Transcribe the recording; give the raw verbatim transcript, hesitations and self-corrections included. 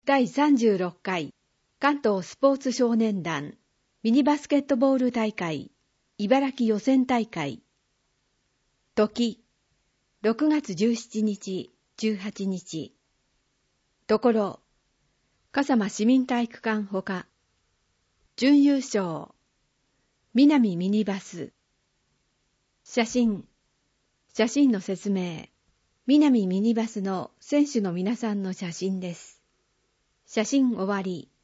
だいさんじゅうろっかい関東スポーツ少年団ミニバスケットボール大会茨城予選大会。時ろくがつじゅうしちにち、じゅうはちにち。ところ笠間市民体育館ほか。準優勝南ミニバス。写真写真の説明。南ミニバスの選手の皆さんの写真です。写真終わり。